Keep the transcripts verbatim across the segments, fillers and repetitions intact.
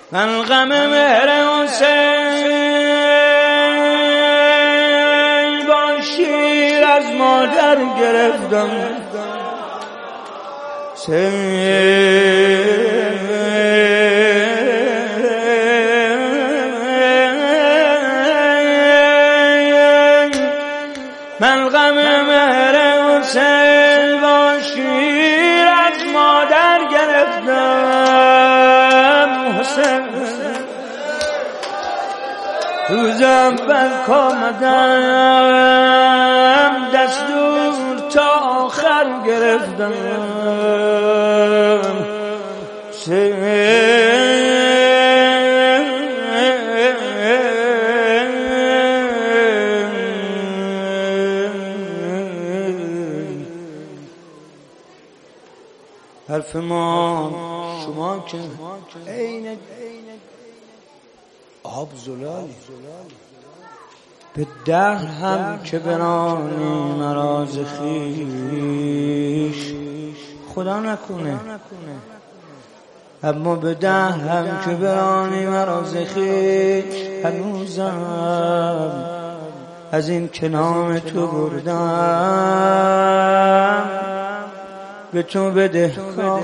من غم مهر حسین با شیر از مادر گرفتم. من غم مهر حسین با شیر از مادر گرفتم. حسین روز اول کامدم دستور تا آخر گرفتم. حرف ما شما که عین آب زلالی به دهر هم که برانی مراز خیش خدا نکنه، اما به دهر هم که برانی مراز خیش هنوزم از این که نام تو بردم به تو بدهکار.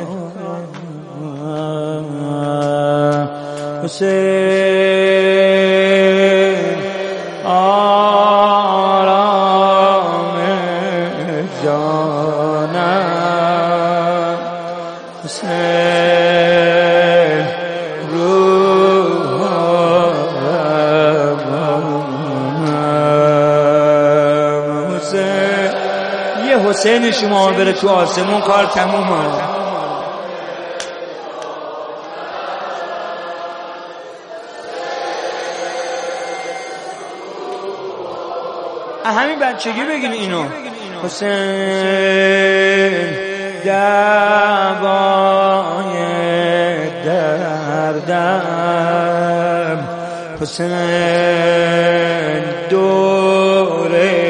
حسین آرام جانم، حسین روحم. حسین یه حسین شما بره تو آسمون کار تمومه. همین بچگی بگین اینو. حسین دوای دردم، حسین دوره